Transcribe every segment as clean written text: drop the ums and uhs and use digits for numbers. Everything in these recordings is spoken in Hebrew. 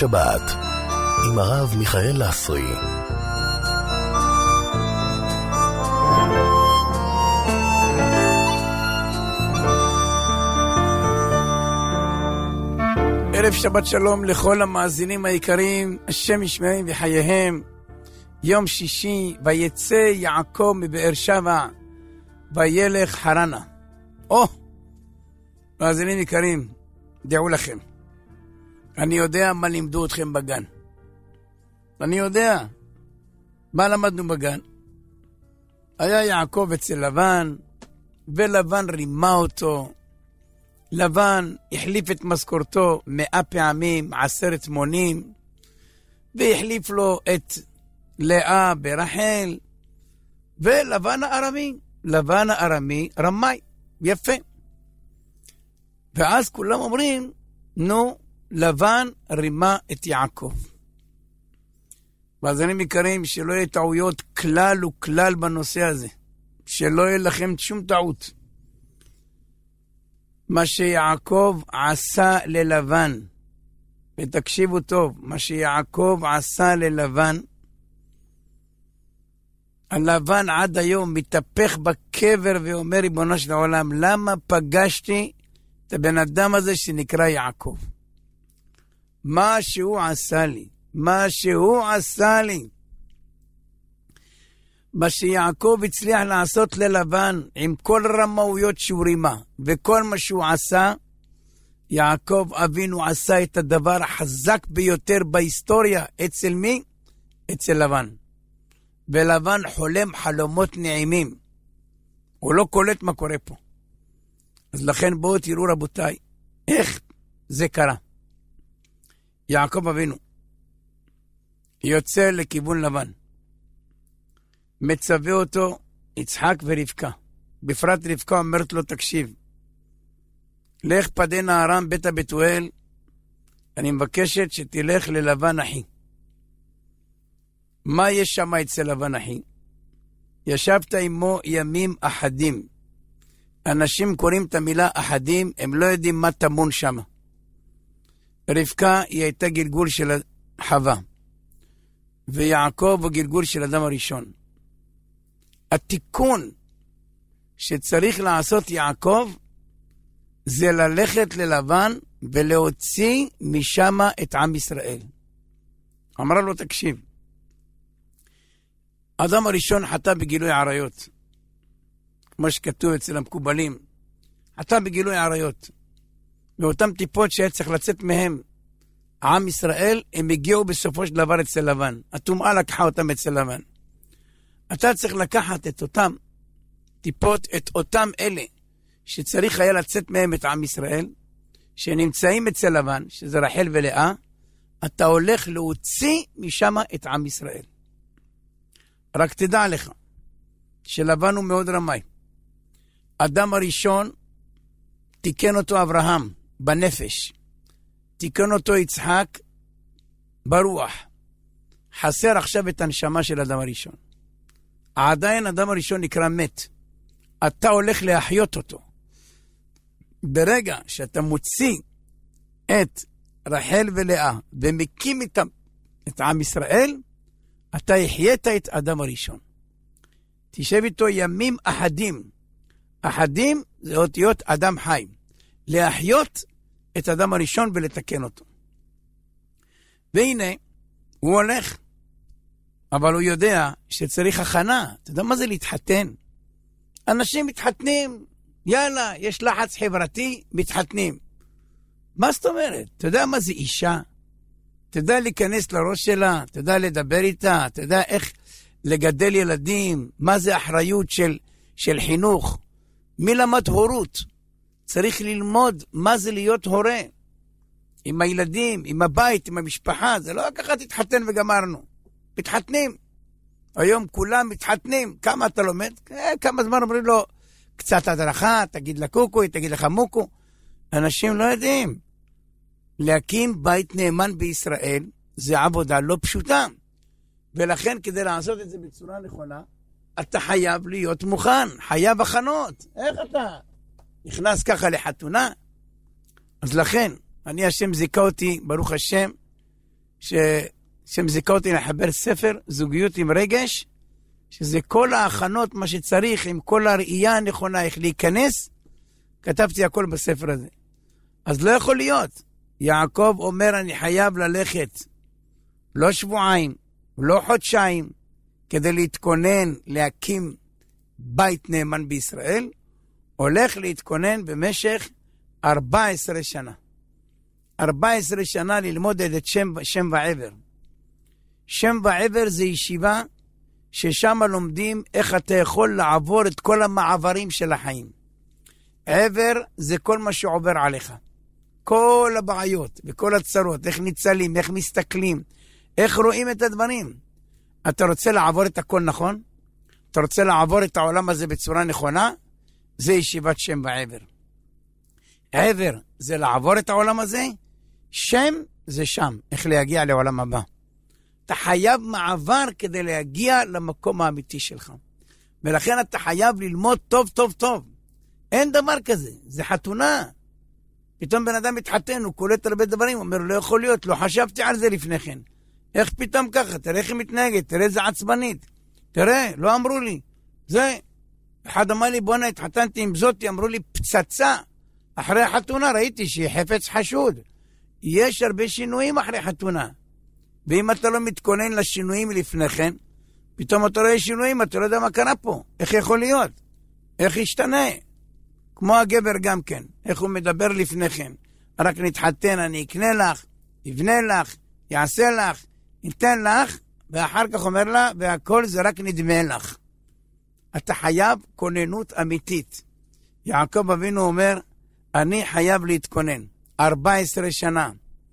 השבת עם הרב מיכאל לסרי. ערב שבת שלום לכל המאזינים היקרים, השם ישמעם וחייהם. יום שישי, ויצא יעקב מבאר שבע וילך חרנה. מאזינים יקרים, דעו לכם, אני יודע מה לימדו אתכם בגן. אני יודע מה למדנו בגן. היה יעקב אצל לבן, ולבן רימה אותו. לבן החליף את משכורתו 100 פעמים, 10 מונים, והחליף לו את לאה ברחל, ולבן הארמי רמאי, יפה. ואז כולם אומרים, נו, לבן רימה את יעקב. ואז אני מכירים שלא יהיה טעויות כלל וכלל בנושא הזה, שלא יהיה לכם שום טעות. מה שיעקב עשה ללבן, ותקשיבו טוב, מה שיעקב עשה ללבן, הלבן עד היום מתהפך בקבר ואומר, ריבונו של העולם, למה פגשתי את הבן אדם הזה שנקרא יעקב? מה שהוא עשה לי, מה שיעקב הצליח לעשות ללבן, עם כל רמאויות שהוא רימה, וכל מה שהוא עשה, יעקב אבינו עשה את הדבר החזק ביותר בהיסטוריה. אצל מי? אצל לבן. ולבן חולם חלומות נעימים. הוא לא קולט מה קורה פה. אז לכן בואו תראו רבותיי, איך זה קרה. יעקב אבינו יוצא לכיוון לבן. מצווה אותו יצחק ורבקה. בפרט רבקה אומרת לו, תקשיב, לך פדנה ארם בית הבתואל, אני מבקשת שתלך ללבן אחי. מה יש שם אצל לבן אחי? ישבת עמו ימים אחדים. אנשים קוראים את המילה אחדים, הם לא יודעים מה תמון שם. רבקה היא הייתה גלגול של חווה, ויעקב הוא גלגול של אדם הראשון. התיקון שצריך לעשות יעקב זה ללכת ללבן ולהוציא משם את עם ישראל. אמרה לו, תקשיב, אדם הראשון חטא בגילוי עריות, כמו שכתוב אצל המקובלים, חטא בגילוי עריות, ואותם טיפות שהיה צריך לצאת מהם עם ישראל, הם הגיעו בסופו של דבר אצל לבן. הטומאה לקחה אותם אצל לבן. אתה צריך לקחת את אותם טיפות, את אותם אלה שצריך היה לצאת מהם את עם ישראל, שנמצאים אצל לבן, שזה רחל ולאה, אתה הולך להוציא משם את עם ישראל. רק תדע לך שלבן הוא מאוד רמאי. אדם הראשון תיקן אותו אברהם בנפש, תיקן אותו יצחק ברוח. חסר עכשיו את הנשמה של אדם הראשון. עדיין אדם הראשון נקרא מת. אתה הולך להחיות אותו. ברגע שאתה מוציא את רחל ולאה ומקים איתם את עם ישראל, אתה החיית את אדם הראשון. תשב איתו ימים אחדים. אחדים זה אותיות אדם חי. להחיות את אדם הראשון ולתקן אותו. והנה, הוא הולך. אבל הוא יודע שצריך הכנה. אתה יודע מה זה להתחתן? אנשים מתחתנים, יאללה, יש לחץ חברתי, מתחתנים. מה זאת אומרת? אתה יודע מה זה אישה? אתה יודע להיכנס לראש שלה, אתה יודע לדבר איתה, אתה יודע איך לגדל ילדים, מה זה אחריות של חינוך. מי למד הורות? צריך ללמוד מה זה להיות הורה. עם הילדים, עם הבית, עם המשפחה, זה לא ככה תתחתן וגמרנו. מתחתנים. היום כולם מתחתנים. כמה אתה לומד? כמה זמן אומרים לו, קצת הדרכה, תגיד לקוקו, תגיד לך מוקו. אנשים לא יודעים. להקים בית נאמן בישראל, זה עבודה לא פשוטה. ולכן כדי לעשות את זה בצורה נכונה, אתה חייב להיות מוכן, חייב הכנות. איך אתה נכנס ככה לחתונה? אז לכן, אני השם זיכה אותי, ברוך השם, שמזיקה אותי לחבר ספר, זוגיות עם רגש, שזה כל ההכנות, מה שצריך, עם כל הראייה הנכונה, איך להיכנס, כתבתי הכל בספר הזה. אז לא יכול להיות. יעקב אומר, אני חייב ללכת, לא שבועיים, לא חודשיים, כדי להתכונן, להקים בית נאמן בישראל, הולך להתכונן במשך 14 שנה. 14 שנה ללמוד את שם ועבר. שם ועבר זה ישיבה ששם לומדים איך אתה יכול לעבור את כל המעברים של החיים. עבר זה כל מה שעובר עליך. כל הבעיות וכל הצרות, איך ניצלים, איך מסתכלים, איך רואים את הדברים. אתה רוצה לעבור את הכל נכון? אתה רוצה לעבור את העולם הזה בצורה נכונה? זה ישיבת שם ועבר. עבר זה לעבור את העולם הזה, שם זה שם, איך להגיע לעולם הבא. אתה חייב מעבר כדי להגיע למקום האמיתי שלך. ולכן אתה חייב ללמוד טוב טוב טוב. אין דבר כזה, זה חתונה. פתאום בן אדם מתחתן, הוא קולט הרבה דברים, הוא אומר, לא יכול להיות, לא חשבתי על זה לפני כן. איך פתאום ככה? תראה איך היא מתנהגת, תראה איזה עצבנית. תראה, לא אמרו לי. זה, אחד אמר לי, בוא'נה, התחתנתי עם זאתי, אמרו לי, פצצה. אחרי החתונה ראיתי שהיא חפץ חשוד. יש הרבה שינויים אחרי חתונה. ואם אתה לא מתכונן לשינויים לפני כן, פתאום אתה רואה שינויים, אתה לא יודע מה קרה פה. איך יכול להיות? איך ישתנה? כמו הגבר גם כן. איך הוא מדבר לפני כן. רק נתחתן, אני אקנה לך, יבנה לך, יעשה לך, ניתן לך, ואחר כך אומר לה, והכל זה רק נדמה לך. אתה חייב כוננות אמיתית. יעקב אבינו אומר, אני חייב להתכונן. 14 שנה.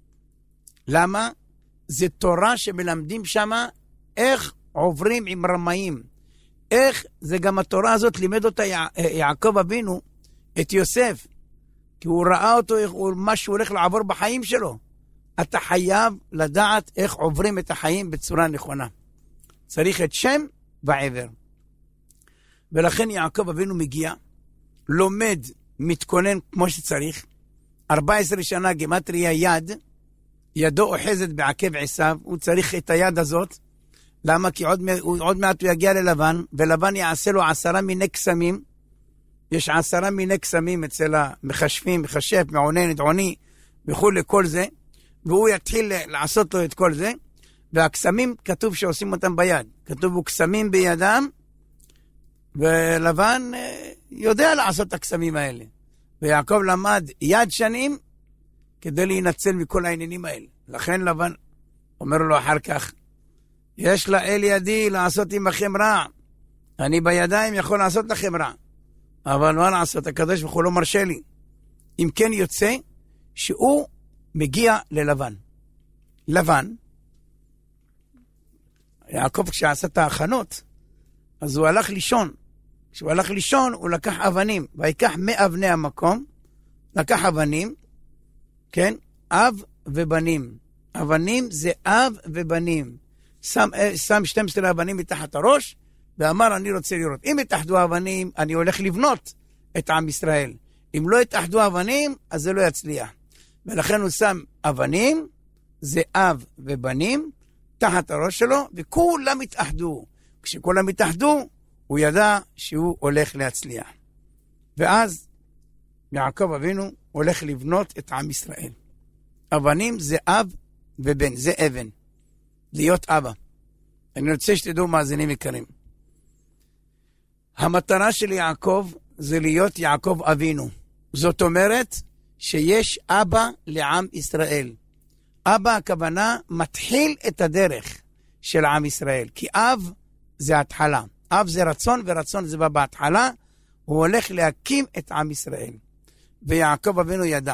למה? זה תורה שמלמדים שמה איך עוברים עם רמאים. איך זה גם התורה הזאת לימד אותה יעקב אבינו את יוסף. כי הוא ראה אותו, מה שהוא הולך לעבור בחיים שלו. אתה חייב לדעת איך עוברים את החיים בצורה נכונה. צריך את שם ועבר. ולכן יעקב אבינו מגיע, לומד, מתכונן כמו שצריך. 14 שנה גימטריה יד, ידו אוחזת בעקב עשיו, הוא צריך את היד הזאת. למה? כי עוד מעט הוא יגיע ללבן, ולבן יעשה לו 10 מיני קסמים. יש 10 מיני קסמים אצל המחשבים, מחשב, מעונן, עוני, וכו' לכל זה. והוא יתחיל לעשות לו את כל זה. והקסמים כתוב שעושים אותם ביד. כתוב הוא קסמים בידם, ולבן יודע לעשות את הקסמים האלה. ויעקב למד יד שנים, כדי להינצל מכל העניינים האלה. לכן לבן אומר לו אחר כך, יש לאל ידי לעשות עמכם רע. אני בידיים יכול לעשות לכם רע. אבל מה לעשות? הקדוש ברוך הוא לא מרשה לי. אם כן יוצא שהוא מגיע ללבן. לבן, יעקב כשעשה את ההכנות, אז הוא הלך לישון. כשהוא הלך לישון, הוא לקח אבנים, ויקח מאבני המקום, לקח אבנים, כן? אב ובנים. אבנים זה אב ובנים. שם 12 אבנים מתחת הראש, ואמר, אני רוצה לראות. אם יתאחדו אבנים, אני הולך לבנות את עם ישראל. אם לא יתאחדו אבנים, אז זה לא יצליח. ולכן הוא שם אבנים, זה אב ובנים, תחת הראש שלו, וכולם התאחדו. כשכולם התאחדו, הוא ידע שהוא הולך להצליח. ואז יעקב אבינו הולך לבנות את עם ישראל. אבנים זה אב ובן, זה אבן. להיות אבא. אני רוצה שתדעו מאזינים יקרים. המטרה של יעקב זה להיות יעקב אבינו. זאת אומרת שיש אבא לעם ישראל. אבא הכוונה מתחיל את הדרך של עם ישראל. כי אב זה התחלה. אב זה רצון ורצון זה בא בהתחלה. הוא הולך להקים את עם ישראל. ויעקב אבינו ידע.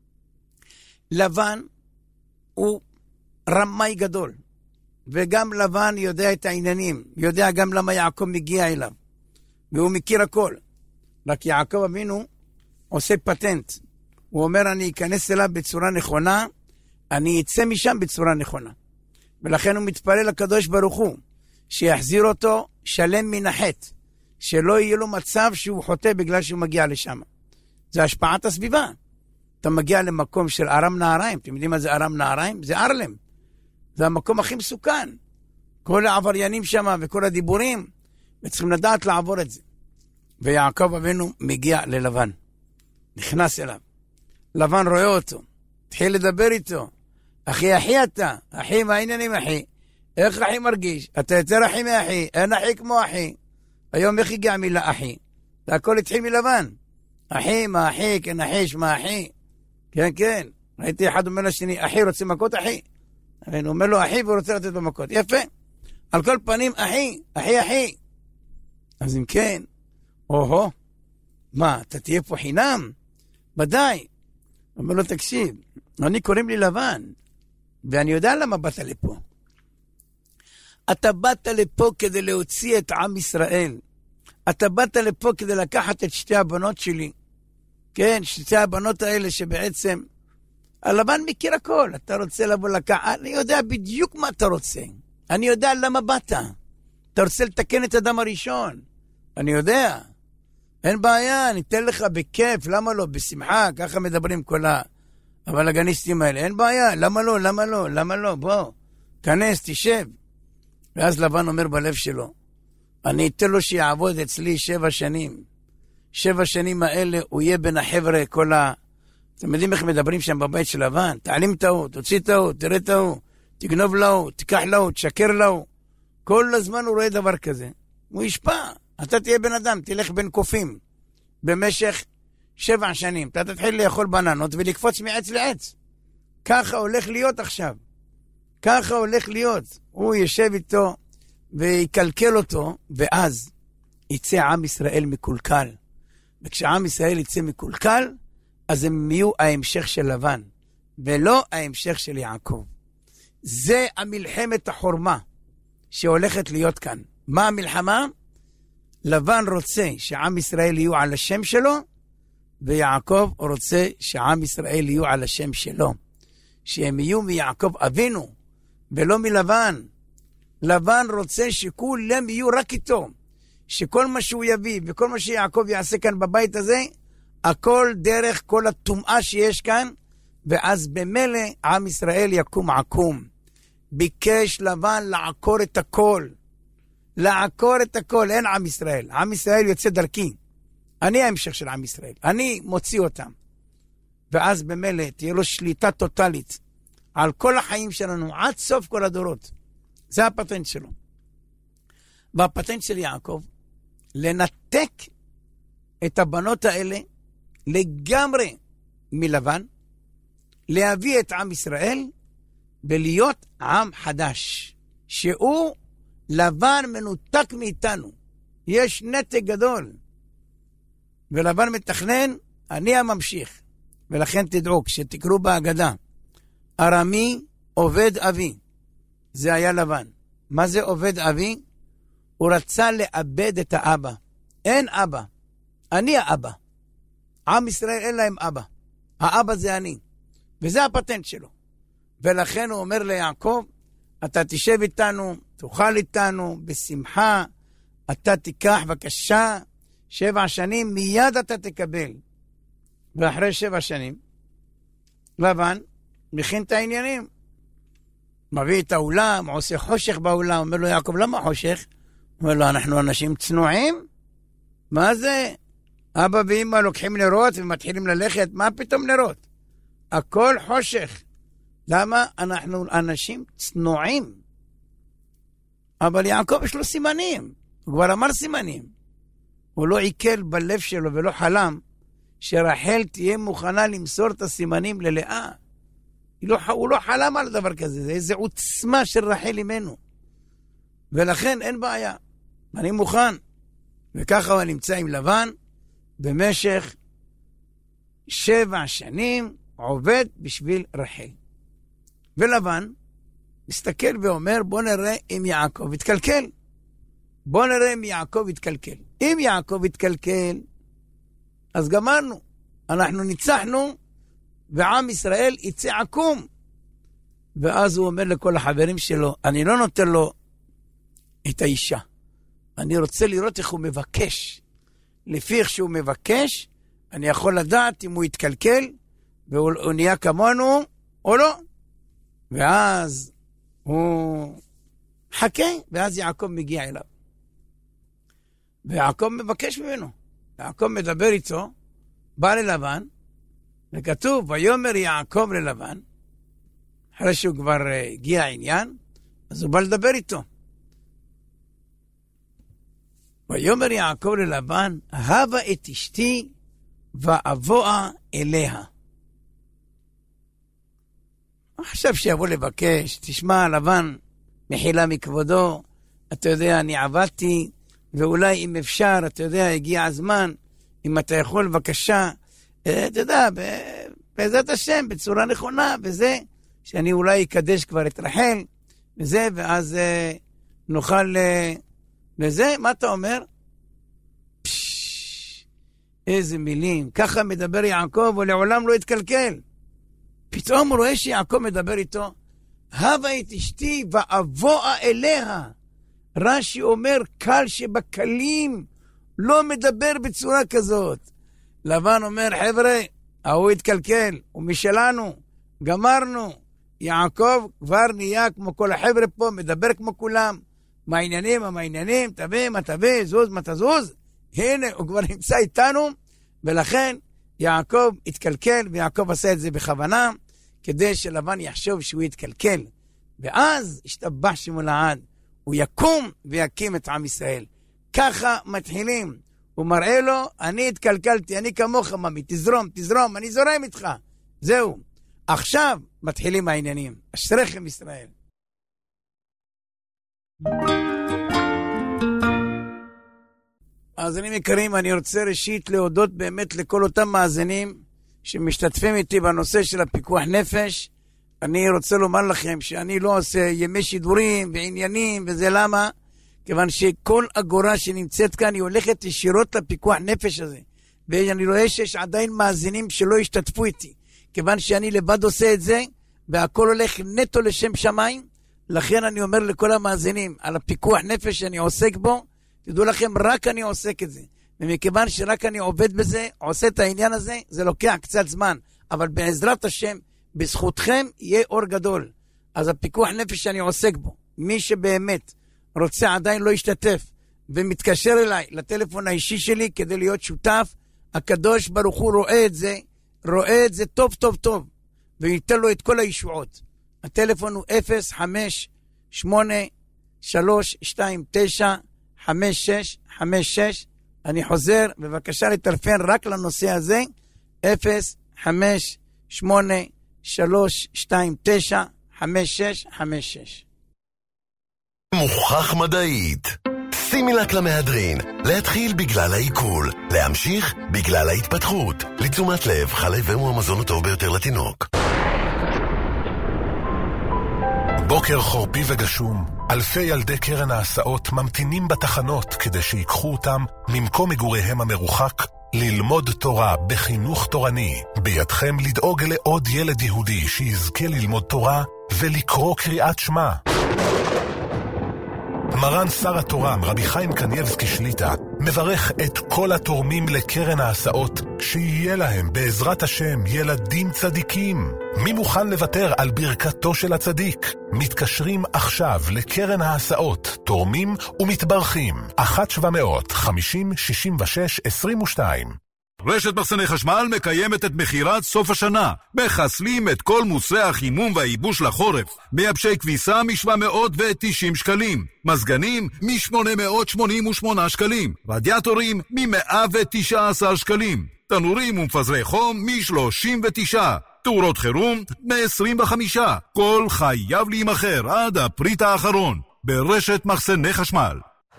לבן הוא רמאי גדול. וגם לבן יודע את העניינים. יודע גם למה יעקב מגיע אליו. והוא מכיר הכל. רק יעקב אבינו עושה פטנט. הוא אומר, אני אכנס אליו בצורה נכונה, אני אצא משם בצורה נכונה. ולכן הוא מתפלל לקדוש ברוך הוא, שיחזיר אותו שלם מן החטא, שלא יהיה לו מצב שהוא חוטא בגלל שהוא מגיע לשם. זה השפעת הסביבה. אתה מגיע למקום של ארם נהריים, אתם יודעים מה זה ארם נהריים? זה ארלם. זה המקום הכי מסוכן. כל העבריינים שם וכל הדיבורים, וצריכים לדעת לעבור את זה. ויעקב אבינו מגיע ללבן. נכנס אליו. לבן רואה אותו. התחיל לדבר איתו. אחי אתה. אחי, מה העניינים אחי? איך אחי מרגיש? אתה יותר אחי מאחי. אין אחי כמו אחי. היום איך הגיע מילה אחי? זה הכל התחיל מלבן. אחי, מה אחי? כן אחי, שמה אחי. כן, כן. ראיתי אחד אומר לשני, אחי רוצה מכות אחי. הוא אומר לו אחי והוא רוצה לתת במכות. יפה. על כל פנים, אחי, אחי, אחי. אז אם כן, או-הו, מה, אתה תהיה פה חינם? ודאי. הוא אומר לו, תקשיב, אני קוראים לי לבן, ואני יודע למה באת לפה. אתה באת לפה כדי להוציא את עם ישראל. אתה באת לפה כדי לקחת את שתי הבנות שלי. כן, שתי הבנות האלה שבעצם, הלבן מכיר הכל. אתה רוצה לבוא לקחת, אני יודע בדיוק מה אתה רוצה. אני יודע למה באת. אתה רוצה לתקן את אדם הראשון. אני יודע. אין בעיה, אני אתן לך בכיף, למה לא? בשמחה, ככה מדברים כל הבלגניסטים האלה. אין בעיה, למה לא? למה לא? למה לא? בוא, כנס, תשב. ואז לבן אומר בלב שלו, אני אתן לו שיעבוד אצלי 7 שנים. 7 שנים האלה הוא יהיה בין החבר'ה כל אתם יודעים איך מדברים שם בבית של לבן? תעלים טעות, תוציא טעות, תראה טעות, תגנוב לו, תיקח לו, תשקר לו. כל הזמן הוא רואה דבר כזה. הוא ישפע. אתה תהיה בן אדם, תלך בין קופים. במשך 7 שנים. אתה תתחיל לאכול בננות ולקפוץ מעץ לעץ. ככה הולך להיות עכשיו. ככה הולך להיות. הוא ישב איתו ויקלקל אותו, ואז יצא עם ישראל מקולקל. וכשעם ישראל יצא מקולקל, אז הם יהיו ההמשך של לבן, ולא ההמשך של יעקב. זה המלחמת החורמה שהולכת להיות כאן. מה המלחמה? לבן רוצה שעם ישראל יהיו על השם שלו, ויעקב רוצה שעם ישראל יהיו על השם שלו. שהם יהיו מיעקב אבינו, ולא מלבן. לבן רוצה שכולם יהיו רק איתו. שכל מה שהוא יביא, וכל מה שיעקב יעשה כאן בבית הזה, הכל דרך כל הטומאה שיש כאן, ואז במילא עם ישראל יקום עקום. ביקש לבן לעקור את הכל. לעקור את הכל, אין עם ישראל. עם ישראל יוצא דרכי. אני ההמשך של עם ישראל. אני מוציא אותם. ואז במילא תהיה לו שליטה טוטלית על כל החיים שלנו, עד סוף כל הדורות. זה הפטנט שלו. והפטנט של יעקב, לנתק את הבנות האלה לגמרי מלבן, להביא את עם ישראל ולהיות עם חדש, שהוא לבן מנותק מאיתנו. יש נתק גדול. ולבן מתכנן, אני הממשיך. ולכן תדעו, כשתקראו בהגדה, ארמי עובד אבי. זה היה לבן. מה זה עובד אבי? הוא רצה לאבד את האבא. אין אבא. אני האבא. עם ישראל אין להם אבא. האבא זה אני. וזה הפטנט שלו. ולכן הוא אומר ליעקב, אתה תשב איתנו, תאכל איתנו, בשמחה, אתה תיקח בבקשה 7 שנים, מיד אתה תקבל. ואחרי 7 שנים, לבן מכין את העניינים. מביא את האולם, עושה חושך באולם, אומר לו יעקב, למה חושך? אומר לו, אנחנו אנשים צנועים? מה זה? אבא ואמא לוקחים נרות ומתחילים ללכת, מה פתאום נרות? הכל חושך. למה? אנחנו אנשים צנועים. אבל יעקב יש לו סימנים. הוא כבר אמר סימנים. הוא לא עיכל בלב שלו ולא חלם שרחל תהיה מוכנה למסור את הסימנים ללאה. הוא לא חלם על דבר כזה. זה איזו עוצמה של רחל ממנו. ולכן אין בעיה. אני מוכן. וככה הוא נמצא עם לבן במשך 7 שנים עובד בשביל רחל. ולבן מסתכל ואומר, בוא נראה אם יעקב יתקלקל. בוא נראה אם יעקב יתקלקל. אם יעקב יתקלקל, אז גמרנו. אנחנו ניצחנו, ועם ישראל יצא עקום. ואז הוא אומר לכל החברים שלו, אני לא נותן לו את האישה. אני רוצה לראות איך הוא מבקש. לפי איך שהוא מבקש, אני יכול לדעת אם הוא יתקלקל, והוא נהיה כמונו או לא. ואז הוא חכה, ואז יעקב מגיע אליו. ויעקב מבקש ממנו. יעקב מדבר איתו, בא ללבן, וכתוב, ויאמר יעקב ללבן, אחרי שהוא כבר הגיע העניין, אז הוא בא לדבר איתו. ויאמר יעקב ללבן, הבה את אשתי ואבואה אליה. עכשיו שיבוא לבקש, תשמע לבן, מחילה מכבודו, אתה יודע, אני עבדתי, ואולי אם אפשר, אתה יודע, הגיע הזמן, אם אתה יכול בבקשה, אתה יודע, בעזרת השם, בצורה נכונה, וזה, שאני אולי אקדש כבר את רחל, וזה, ואז נוכל, וזה, מה אתה אומר? איזה מילים, ככה מדבר יעקב, ולעולם לא יתקלקל. פתאום הוא רואה שיעקב מדבר איתו, הבה את אשתי ואבואה אליה. רש"י אומר, קל שבקלים לא מדבר בצורה כזאת. לבן אומר, חבר'ה, הוא התקלקל, הוא משלנו, גמרנו. יעקב כבר נהיה כמו כל החבר'ה פה, מדבר כמו כולם. מה העניינים, תביא, מה תביא, זוז, מה תזוז. הנה, הוא כבר נמצא איתנו, ולכן יעקב התקלקל, ויעקב עשה את זה בכוונה, כדי שלבן יחשוב שהוא יתקלקל. ואז השתבח שמו לעד, הוא יקום ויקים את עם ישראל. ככה מתחילים. הוא מראה לו, אני התקלקלתי, אני כמוך ממי, תזרום, אני זורם איתך. זהו. עכשיו מתחילים העניינים. אשריכם ישראל. אז אני מכירים, אני רוצה ראשית להודות באמת לכל אותם מאזינים שמשתתפים איתי בנושא של הפיקוח נפש. אני רוצה לומר לכם שאני לא עושה ימי שידורים ועניינים, וזה למה? כיוון שכל אגורה שנמצאת כאן היא הולכת ישירות לפיקוח נפש הזה. ואני רואה שיש עדיין מאזינים שלא השתתפו איתי, כיוון שאני לבד עושה את זה, והכל הולך נטו לשם שמיים. לכן אני אומר לכל המאזינים, על הפיקוח נפש שאני עוסק בו, תדעו לכם, רק אני עוסק את זה. ומכיוון שרק אני עובד בזה, עושה את העניין הזה, זה לוקח קצת זמן. אבל בעזרת השם, בזכותכם יהיה אור גדול. אז הפיקוח נפש שאני עוסק בו, מי שבאמת רוצה עדיין לא ישתתף, ומתקשר אליי לטלפון האישי שלי כדי להיות שותף, הקדוש ברוך הוא רואה את זה טוב טוב טוב, וייתן לו את כל הישועות. הטלפון הוא 058-329-5656. אני חוזר, בבקשה לטלפן רק לנושא הזה, 058-329-5656. מוכח מדעית. שימי לק למהדרין, להתחיל בגלל העיכול, להמשיך בגלל ההתפתחות, לתשומת לב, חלב הוא המזון הטוב ביותר לתינוק. בוקר חורפי וגשום, אלפי ילדי קרן ההסעות ממתינים בתחנות כדי שיקחו אותם ממקום מגוריהם המרוחק ללמוד תורה בחינוך תורני. בידכם לדאוג לעוד ילד יהודי שיזכה ללמוד תורה ולקרוא קריאת שמע. מרן שר התורה, רבי חיים קניבסקי שליטה, מברך את כל התורמים לקרן ההסעות, שיהיה להם בעזרת השם ילדים צדיקים. מי מוכן לוותר על ברכתו של הצדיק? מתקשרים עכשיו לקרן ההסעות, תורמים ומתברכים. 1-700-50-66-22. רשת מחסני חשמל מקיימת את מחירת סוף השנה. מחסלים את כל מוצרי החימום והייבוש לחורף. מייבשי כביסה מ-790 שקלים. מזגנים מ-888 שקלים. רדיאטורים מ-119 שקלים. תנורים ומפזרי חום מ-39. תאורות חירום מ-25. כל חייב להימחר עד הפריט האחרון. ברשת מחסני חשמל.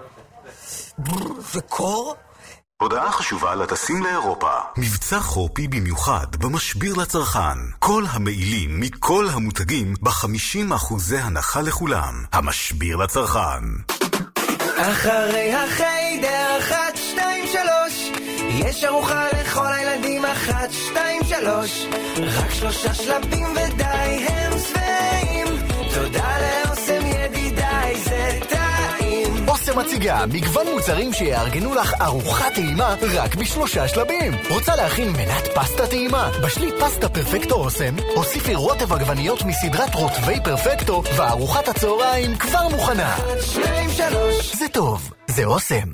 וקור? הודעה חשובה לטסים לאירופה. מבצע חורפי במיוחד במשביר לצרכן. כל המעילים מכל המותגים ב50% הנחה לכולם. המשביר לצרכן. אחרי החיידר 1, 2, 3 יש ארוחה לכל הילדים 1, 2, 3 רק 3 שלבים ודי הם שבעים. תודה לאוסם ידידיי זה טעים. אסם מציגה מגוון מוצרים שיארגנו לך ארוחת טעימה רק ב3 שלבים. רוצה להכין מנת פסטה טעימה? בשלי פסטה פרפקטו אסם, הוסיפי רוטב עגבניות מסדרת רוטבי פרפקטו, וארוחת הצהריים כבר מוכנה. 2, 3 זה טוב, זה אסם.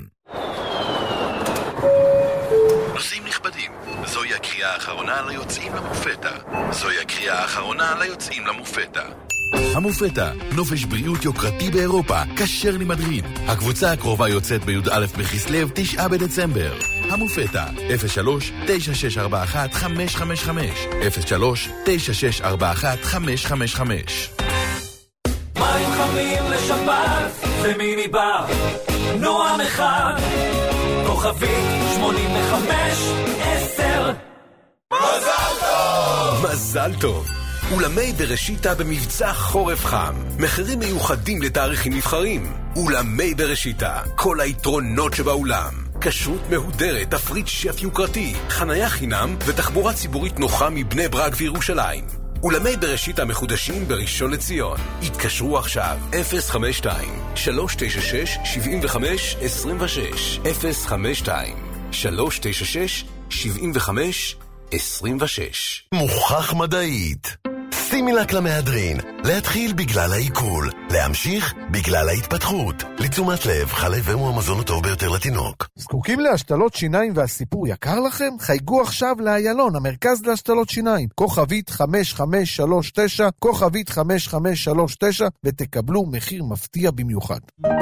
נוסעים נכבדים, זוהי הקריאה האחרונה ליוצאים למופתא. זוהי הקריאה האחרונה ליוצאים למופתא. המופתא, נופש בריאות יוקרתי באירופה, כשר למדרין. הקבוצה הקרובה יוצאת בי"א בכסלו, 9 בדצמבר. המופתא, 03-9641-555 03-9641-555. מים חמים לשבת, זה מיני בר, נועם אחד, כוכבית 85-10. מזל טוב! מזל טוב! אולמי בראשיתה במבצע חורף חם. מחירים מיוחדים לתאריכים נבחרים. אולמי בראשיתה, כל היתרונות שבאולם. כשרות מהודרת, תפריט שף יוקרתי, חנייה חינם ותחבורה ציבורית נוחה מבני ברק וירושלים. אולמי בראשיתה מחודשים בראשון לציון. התקשרו עכשיו 052-396-7526 052-396-7526. מוכח מדעית. סימילק למהדרין, להתחיל בגלל העיכול, להמשיך בגלל ההתפתחות. לתשומת לב, חלב הוא המזון הטוב ביותר לתינוק. זקוקים להשתלות שיניים והסיפור יקר לכם? חייגו עכשיו לאיילון, המרכז להשתלות שיניים, כוכבית 5539, כוכבית 5539, ותקבלו מחיר מפתיע במיוחד.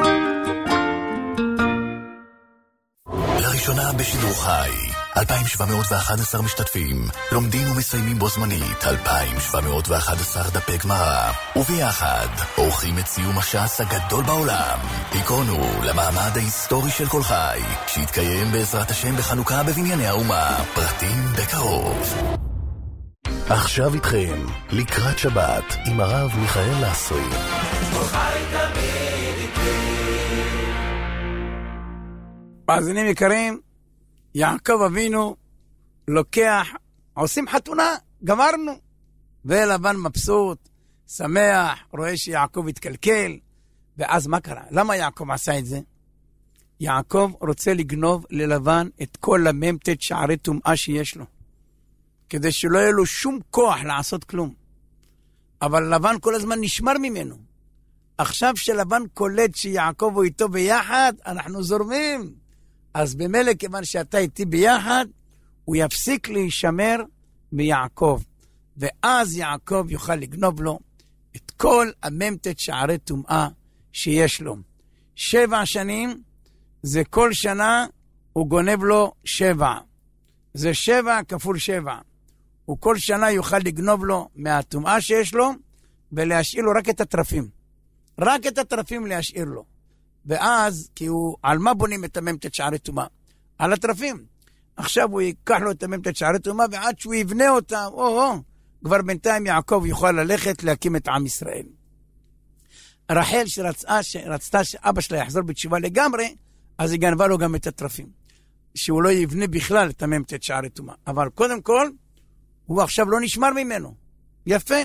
לראשונה בשידור חי 2,711 משתתפים, לומדים ומסיימים בו זמנית 2,711 דפי גמרא, וביחד עורכים את סיום הש"ס הגדול בעולם. היכונו למעמד ההיסטורי של כל חי, שיתקיים בעזרת השם בחנוכה בבנייני האומה, פרטים בקרוב. עכשיו איתכם, לקראת שבת, עם הרב מיכאל לסרי. כל חי תמיד איתי. מאזינים יקרים, יעקב אבינו לוקח, עושים חתונה, גמרנו. ולבן מבסוט, שמח, רואה שיעקב התקלקל. ואז מה קרה? למה יעקב עשה את זה? יעקב רוצה לגנוב ללבן את כל הממתת שערי טומאה שיש לו, כדי שלא יהיה לו שום כוח לעשות כלום. אבל לבן כל הזמן נשמר ממנו. עכשיו שלבן קולט שיעקב הוא איתו ביחד, אנחנו זורמים. אז במילא כיוון שאתה איתי ביחד, הוא יפסיק להישמר מיעקב. ואז יעקב יוכל לגנוב לו את כל הממתת שערי טומאה שיש לו. 7 שנים, זה כל שנה הוא גונב לו 7. זה 7 כפול 7. הוא כל שנה יוכל לגנוב לו מהטומאה שיש לו, ולהשאיר לו רק את הטרפים. רק את הטרפים להשאיר לו. ואז, כי הוא, על מה בונים את הממתת שערי טומאה? על הטרפים. עכשיו הוא ייקח לו את הממתת שערי טומאה, ועד שהוא יבנה אותה, כבר בינתיים יעקב יוכל ללכת להקים את עם ישראל. רחל שרצתה שאבא שלה יחזור בתשובה לגמרי, אז היא גנבה לו גם את הטרפים. שהוא לא יבנה בכלל את הממתת שערי טומאה. אבל קודם כל, הוא עכשיו לא נשמר ממנו. יפה.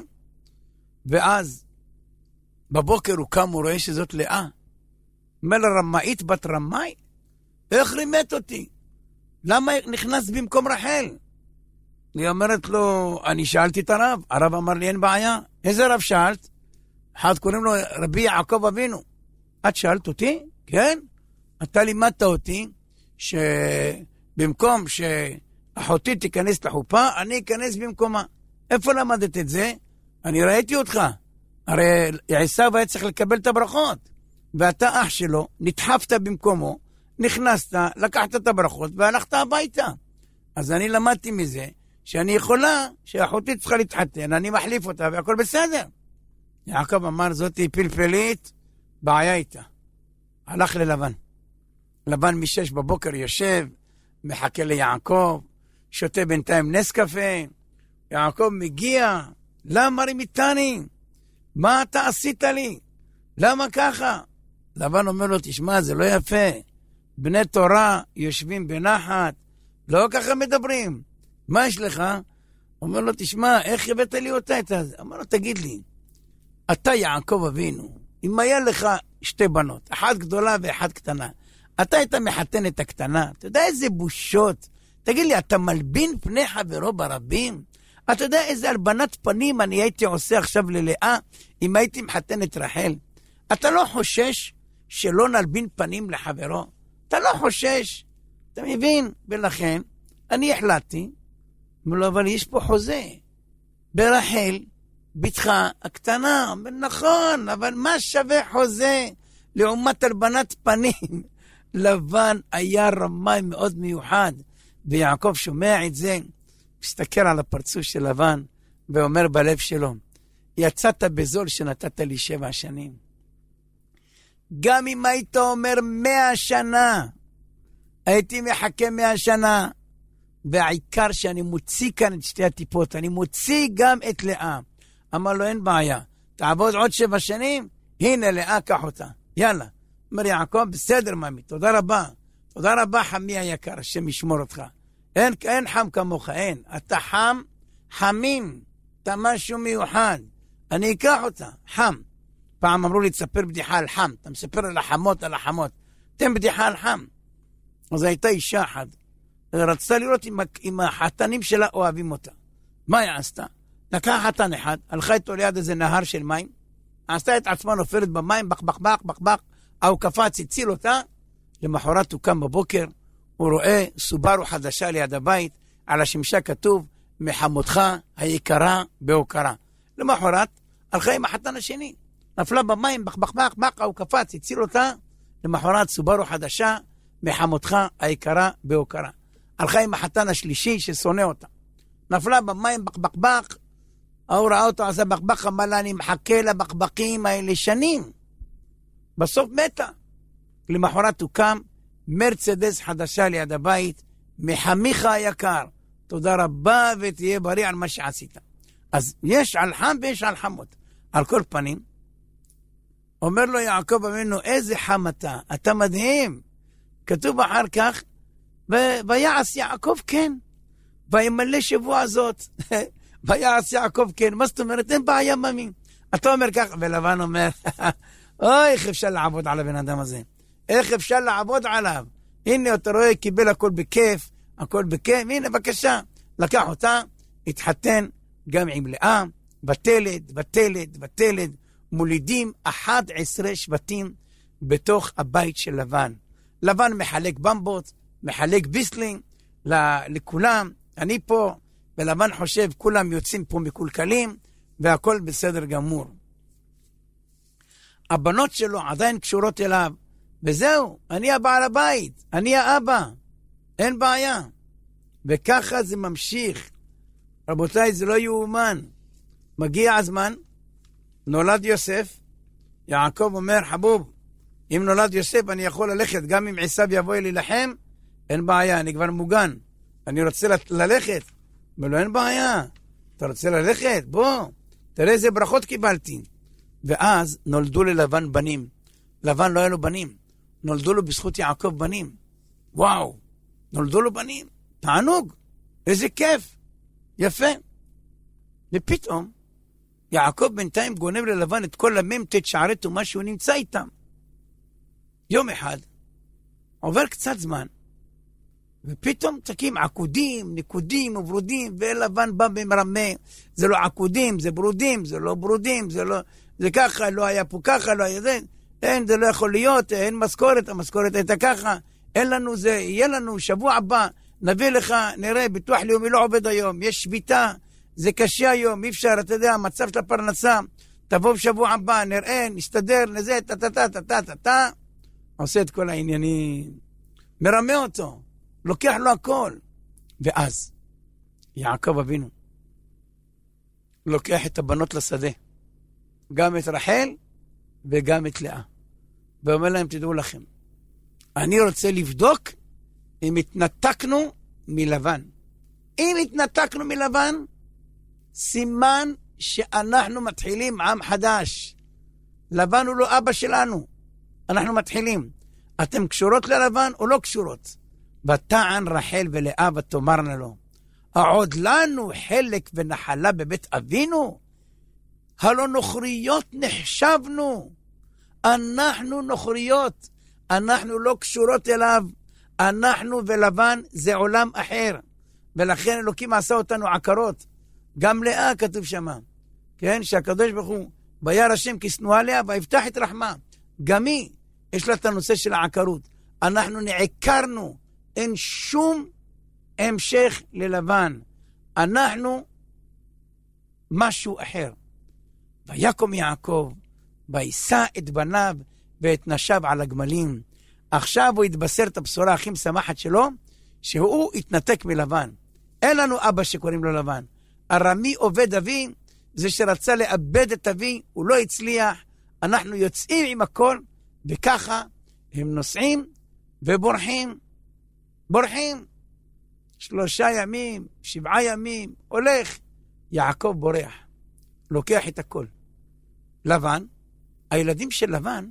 ואז, בבוקר הוא קם, הוא רואה שזאת לאה. אומר לה, רמאית בת רמאי? איך רימת אותי? למה נכנס במקום רחל? היא אומרת לו, אני שאלתי את הרב. הרב אמר לי, אין בעיה. איזה רב שאלת? אחד קוראים לו רבי יעקב אבינו. את שאלת אותי? כן? אתה לימדת אותי שבמקום שאחותי תיכנס לחופה, אני אכנס במקומה. איפה למדת את זה? אני ראיתי אותך. הרי עשיו היה צריך לקבל את הברכות. ואתה אח שלו, נדחפת במקומו, נכנסת, לקחת את הברכות והלכת הביתה. אז אני למדתי מזה שאני יכולה, שאחותי צריכה להתחתן, אני מחליף אותה והכל בסדר. יעקב אמר, זאת פלפלית, בעיה איתה. הלך ללבן. לבן מ6 בבוקר יושב, מחכה ליעקב, שותה בינתיים נס קפה. יעקב מגיע, למה רימיתני? מה אתה עשית לי? למה ככה? לבן אומר לו, תשמע, זה לא יפה. בני תורה יושבים בנחת, לא ככה מדברים. מה יש לך? אומר לו, תשמע, איך הבאת לי אותה? אומר לו, תגיד לי, אתה יעקב אבינו, אם היה לך שתי בנות, אחת גדולה ואחת קטנה. אתה היית מחתן את הקטנה, אתה יודע איזה בושות. תגיד לי, אתה מלבין פני חברו ברבים? אתה יודע איזה הלבנת פנים אני הייתי עושה עכשיו ללאה, אם הייתי מחתן את רחל? אתה לא חושש שלא נלבין פנים לחברו? אתה לא חושש, אתה מבין? ולכן, אני החלטתי, אבל יש פה חוזה. ברחל, בתך הקטנה, נכון, אבל מה שווה חוזה לעומת הלבנת פנים? לבן היה רמאי מאוד מיוחד, ויעקב שומע את זה, מסתכל על הפרצוף של לבן, ואומר בלב שלו, יצאת בזול שנתת לי 7 שנים. גם אם היית אומר 100 שנה, הייתי מחכה 100 שנה, והעיקר שאני מוציא כאן את שתי הטיפות, אני מוציא גם את לאה. אמר לו, אין בעיה, תעבוד עוד 7 שנים, הנה לאה, קח אותה, יאללה. אומר יעקב, בסדר ממי, תודה רבה, תודה רבה חמי היקר, השם ישמור אותך. אין חם כמוך, אין, אתה חם, חמים, אתה משהו מיוחד, אני אקח אותה, חם. פעם אמרו לי, תספר בדיחה על חם, אתה מספר על החמות, תן בדיחה על חם. אז הייתה אישה אחת, רצתה לראות אם החתנים שלה אוהבים אותה. מה היא עשתה? לקחה חתן אחד, הלכה איתו ליד איזה נהר של מים, עשתה את עצמה נופלת במים, בח, הוא קפץ, הציל אותה, למחרת הוא קם בבוקר, הוא רואה סוברו חדשה ליד הבית, על השמשה כתוב, מחמותך היקרה בהוקרה. למחרת, הלכה עם החתן השני, נפלה במים, בח, הוא קפץ, הציל אותה, למחרת סוברו חדשה, מחמותך היקרה בהוקרה. הלכה עם החתן השלישי ששונא אותה, נפלה במים, בח, הוא ראה אותו, עשה בח, אמר לה, אני מחכה לבחבקים האלה שנים. בסוף מתה. למחרת הוא קם, מרצדס חדשה ליד הבית, מחמיך היקר, תודה רבה ותהיה בריא על מה שעשית. אז יש על חם ויש על חמות. על כל פנים, אומר לו יעקב אבינו, איזה חם אתה מדהים. כתוב אחר כך, ויעש יעקב כן, וימלא שבוע הזאת. ויעש יעקב כן, מה זאת אומרת? אין בעיה ממי. אתה אומר כך, ולבן אומר, אוי, איך אפשר לעבוד על הבן אדם הזה? איך אפשר לעבוד עליו? הנה, אתה רואה, קיבל הכל בכיף, הנה, בבקשה. לקח אותה, התחתן גם עם לאה, בתלד, מולידים 11 שבטים בתוך הבית של לבן. לבן מחלק במבות, מחלק ביסלינג לכולם, אני פה, ולבן חושב, כולם יוצאים פה מקולקלים, והכל בסדר גמור. הבנות שלו עדיין קשורות אליו, וזהו, אני הבעל הבית, אני האבא, אין בעיה. וככה זה ממשיך. רבותיי, זה לא יאומן. מגיע הזמן, נולד יוסף, יעקב אומר, חבוב, אם נולד יוסף אני יכול ללכת, גם אם עשיו יבוא להילחם, אין בעיה, אני כבר מוגן, אני רוצה ללכת. אבל לא, אין בעיה, אתה רוצה ללכת? בוא, תראה איזה ברכות קיבלתי. ואז נולדו ללבן בנים. לבן לא היה לו בנים, נולדו לו בזכות יעקב בנים. וואו, נולדו לו בנים, תענוג, איזה כיף, יפה. ופתאום יעקב בינתיים גונב ללבן את כל הממתת שערי תומה שהוא נמצא איתם. יום אחד עובר קצת זמן, ופתאום תקים עקודים, נקודים וברודים, ולבן בא במרמה, זה לא עקודים, זה ברודים, זה לא ברודים, זה ככה, לא היה פה ככה, לא היה זה, אין, זה לא יכול להיות, אין משכורת, המשכורת הייתה ככה, אין לנו זה, יהיה לנו שבוע הבא, נביא לך, נראה, ביטוח לאומי לא עובד היום, יש שביתה, זה קשה היום, אי אפשר, אתה יודע, המצב של הפרנסה, תבוא בשבוע הבא, נראה, נסתדר, לזה, טה, עושה את כל העניינים, מרמה אותו, לוקח לו הכל. ואז יעקב אבינו לוקח את הבנות לשדה, גם את רחל וגם את לאה, ואומר להם, תדעו לכם, אני רוצה לבדוק אם התנתקנו מלבן. אם התנתקנו מלבן, סימן שאנחנו מתחילים עם חדש. לבן הוא לא אבא שלנו, אנחנו מתחילים. אתם קשורות ללבן או לא קשורות? ותען רחל ולאה ותאמרנה לו, העוד לנו חלק ונחלה בבית אבינו? הלא נוכריות נחשבנו, אנחנו נוכריות, אנחנו לא קשורות אליו, אנחנו ולבן זה עולם אחר, ולכן אלוקים עשה אותנו עקרות. גם לאה כתוב שמה, כן, שהקדוש ברוך הוא, בירא השם כי שנואה לאה ויפתח את רחמה. גם היא, יש לה את הנושא של העקרות. אנחנו נעקרנו, אין שום המשך ללבן. אנחנו משהו אחר. ויקום יעקב, וישא את בניו ואת נשיו על הגמלים. עכשיו הוא התבשר את הבשורה הכי משמחת שלו, שהוא התנתק מלבן. אין לנו אבא שקוראים לו לבן. ארמי עובד אבי, זה שרצה לאבד את אבי, הוא לא הצליח. אנחנו יוצאים עם הכל, וככה הם נוסעים ובורחים. בורחים. 3 ימים, 7 ימים, הולך. יעקב בורח. לוקח את הכל. לבן, הילדים של לבן,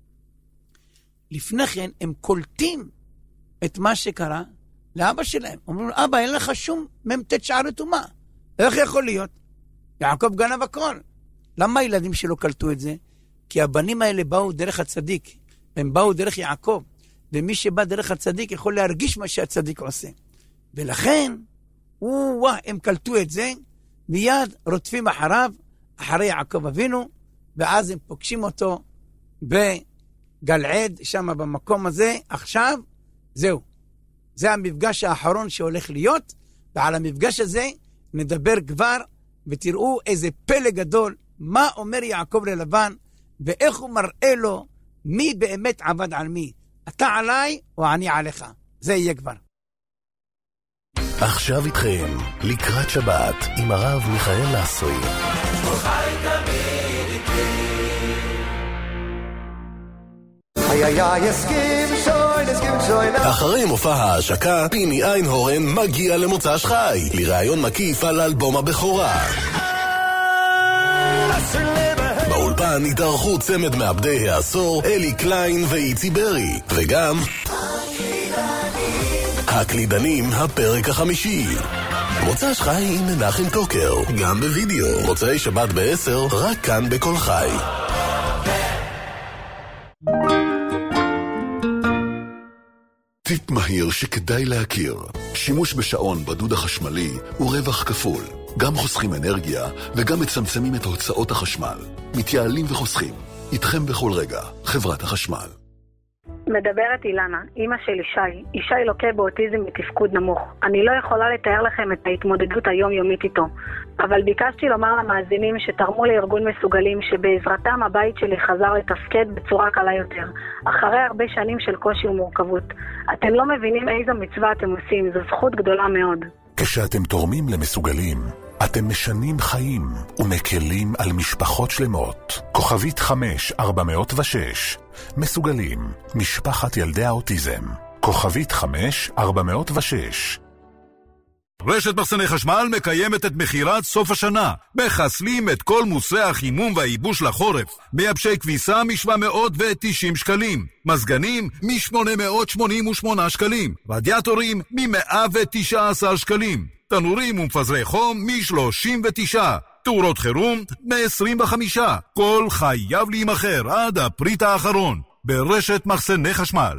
לפני כן הם קולטים את מה שקרה לאבא שלהם. אומרים לו, אבא, אין לך שום ממתת שער רתומה. איך יכול להיות? יעקב גנב הכל. למה הילדים שלו קלטו את זה? כי הבנים האלה באו דרך הצדיק. הם באו דרך יעקב. ומי שבא דרך הצדיק יכול להרגיש מה שהצדיק עושה. ולכן, הם קלטו את זה, מיד רודפים אחריו, אחרי יעקב אבינו, ואז הם פוגשים אותו בגלעד, שם במקום הזה. עכשיו, זהו. זה המפגש האחרון שהולך להיות, ועל המפגש הזה נדבר כבר, ותראו איזה פלא גדול, מה אומר יעקב ללבן, ואיך הוא מראה לו מי באמת עבד על מי. אתה עליי או אני עליך. זה יהיה כבר. עכשיו איתכם, לקראת שבת, עם הרב מיכאל לסרי. אחרי מופע ההשקה, פיני איינהורן מגיע למוצ"ש חי, לראיון מקיף על אלבום הבכורה. באולפן התארחו צמד מעבדי העשור, אלי קליין ואיצי ברי, וגם הקלידנים, הפרק החמישי. מוצ"ש חי עם מנחם טוקר, גם בווידאו. מוצאי שבת ב-10, רק כאן בכל חי. טיפ מהיר שכדאי להכיר. שימוש בשעון בדוד החשמלי הוא רווח כפול. גם חוסכים אנרגיה וגם מצמצמים את הוצאות החשמל. מתייעלים וחוסכים. איתכם בכל רגע, חברת החשמל. מדברת אילנה, אמא של ישי לוקה באוטיזם בתפקוד נמוך. אני לא יכולה לתאר לכם את ההתמודדות היומיומית איתו, אבל ביקשתי לומר למאזינים שתרמו לארגון מסוגלים שבעזרתם הבית שלי חזר לתפקד בצורה קלה יותר, אחרי הרבה שנים של קושי ומורכבות. אתם לא מבינים איזו מצווה אתם עושים, זו זכות גדולה מאוד. כשאתם תורמים למסוגלים, אתם משנים חיים ומקלים על משפחות שלמות. כוכבית 5406. מסוגלים, משפחת ילדי האוטיזם. כוכבית 5406. רשת מחסני חשמל מקיימת את מחירת סוף השנה. מחסלים את כל מוצרי החימום והייבוש לחורף. מייבשי כביסה מ-790 שקלים. מזגנים מ-888 שקלים. רדיאטורים מ-119 שקלים. תנורים ומפזרי חום מ-39. תאורות חירום מ-25. כל חייב להימחר עד הפריט האחרון. ברשת מחסני חשמל.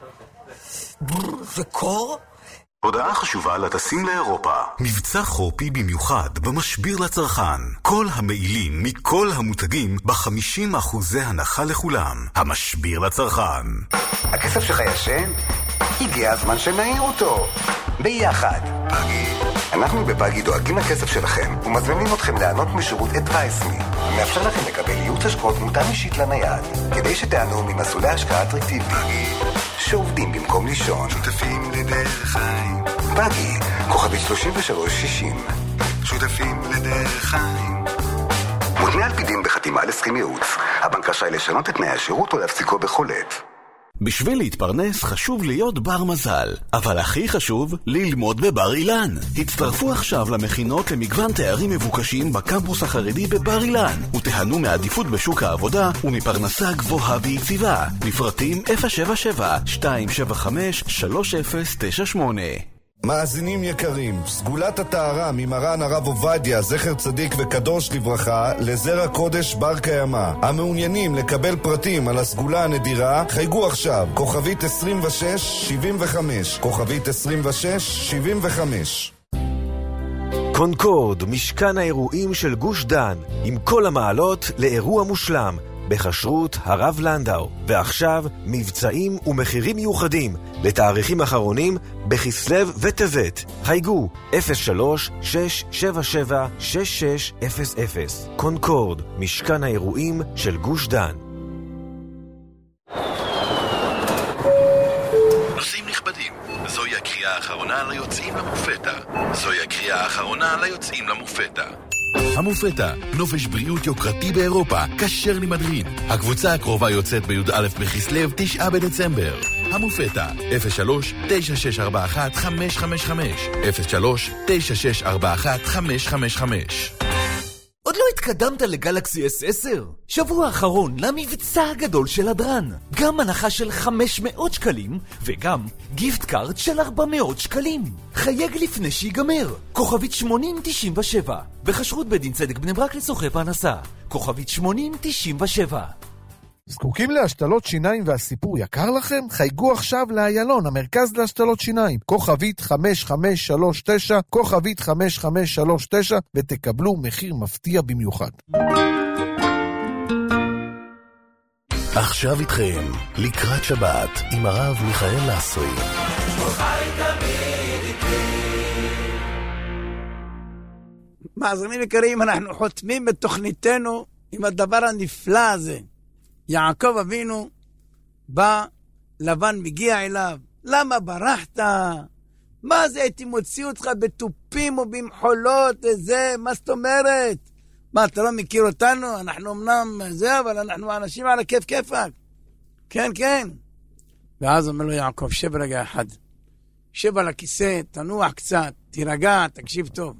וקור? הודעה חשובה לטסים לאירופה. מבצע חופי במיוחד במשביר לצרכן. כל המעילים מכל המותגים ב-50% הנחה לכולם. המשביר לצרכן. הכסף שלך ישן? הגיע הזמן שנעיר אותו. ביחד. פגי. אנחנו בפגי דואגים לכסף שלכם ומזמינים אתכם לענות משירות אדווייסמי, המאפשר לכם לקבל ייעוץ השקעות מותאם אישית לנייד, כדי שתענו ממסלולי השקעה אטרקטיביים שעובדים במקום לישון. שותפים לדרך חיים. פגי, כוכבית 3360. שותפים לדרך חיים. מותנה על פי דין בחתימה על הסכם ייעוץ. הבנק רשאי לשנות את תנאי השירות או להפסיקו בכל עת. בשביל להתפרנס חשוב להיות בר מזל, אבל הכי חשוב ללמוד בבר אילן. הצטרפו עכשיו למכינות למגוון תארים מבוקשים בקמפוס החרדי בבר אילן, ותהנו מעדיפות בשוק העבודה ומפרנסה גבוהה ויציבה. לפרטים 077-275-3098. מאזינים יקרים, סגולת הטהרה ממרן הרב עובדיה, זכר צדיק וקדוש לברכה, לזרע קודש בר קיימא. המעוניינים לקבל פרטים על הסגולה הנדירה, חייגו עכשיו, כוכבית 2675, כוכבית 2675. קונקורד, משכן האירועים של גוש דן, עם כל המעלות לאירוע מושלם, בחשרות הרב לנדאו. ועכשיו מבצעים ומחירים מיוחדים לתאריכים אחרונים בכסלו וטבת. חייגו 03-677-6600. קונקורד, משכן האירועים של גוש דן. נוסעים נכבדים, זוהי הקריאה האחרונה ליוצאים למופתא. זוהי הקריאה האחרונה ליוצאים למופתא. המופתא, נופש בריאות יוקרתי באירופה, כשר למדרין. הקבוצה הקרובה יוצאת בי"א בכסלו 9 בדצמבר. המופתא, 03-9641555, 03-9641555. עוד לא התקדמת לגלקסי S10? שבוע האחרון למבצע הגדול של הדרן. גם הנחה של 500 שקלים, וגם גיפט קארד של 400 שקלים. חייג לפני שיגמר. כוכבית 8097. בחשרות בדין צדק בני ברק לצורכי פרנסה. כוכבית 8097. זקוקים להשתלות שיניים והסיפור יקר לכם? חייגו עכשיו לאיילון, המרכז להשתלות שיניים. כוכבית 5539, כוכבית 5539, ותקבלו מחיר מפתיע במיוחד. עכשיו איתכם, לקראת שבת, עם הרב מיכאל לסרי. מאזינים יקרים, אנחנו חותמים בתוכניתנו עם הדבר הנפלא הזה. יעקב אבינו בא, לבן מגיע אליו, למה ברחת? מה זה, הייתי מוציא אותך בטופים ובמחולות, זה, מה זאת אומרת? מה, אתה לא מכיר אותנו? אנחנו אמנם זה, אבל אנחנו אנשים על הכיף כיפק. כן, כן. ואז אומר לו יעקב, שב רגע אחד. שב על הכיסא, תנוח קצת, תירגע, תקשיב טוב.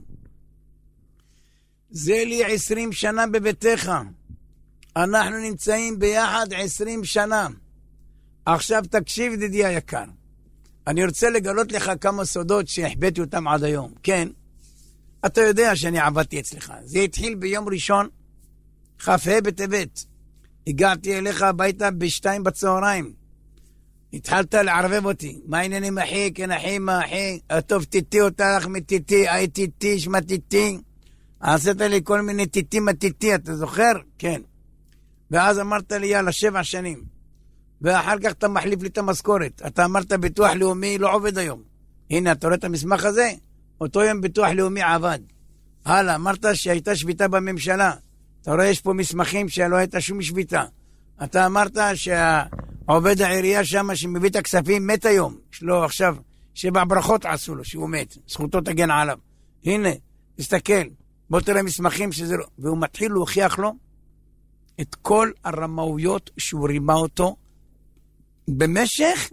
זה לי 20 שנה בביתך. אנחנו נמצאים ביחד 20 שנה. עכשיו תקשיב דידי היקר. אני רוצה לגלות לך כמה סודות שהחבאתי אותם עד היום. כן, אתה יודע שאני עבדתי אצלך. זה התחיל ביום ראשון, כ"ה בטבת. הגעתי אליך הביתה ב2 בצהריים. התחלת לערבב אותי. מה העניינים אחי? כן אחי, מה אחי? טוב תיתי אותך מתיתי, היי תיתי, שמה תיתי. עשית לי כל מיני תיתי מתיתי, אתה זוכר? כן. ואז אמרת לי יאללה 7 שנים. ואחר כך אתה מחליף לי את המשכורת. אתה אמרת ביטוח לאומי לא עובד היום. הנה, אתה רואה את המסמך הזה? אותו יום ביטוח לאומי עבד. הלאה, אמרת שהייתה שביתה בממשלה. אתה רואה, יש פה מסמכים שלא הייתה שום שביתה. אתה אמרת שהעובד העירייה שם שמביא את הכספים מת היום. יש לו עכשיו 7 ברכות עשו לו שהוא מת. זכותו תגן עליו. הנה, תסתכל. בוא תראה מסמכים שזה לא. והוא מתחיל להוכיח לו את כל הרמאויות שהוא רימה אותו במשך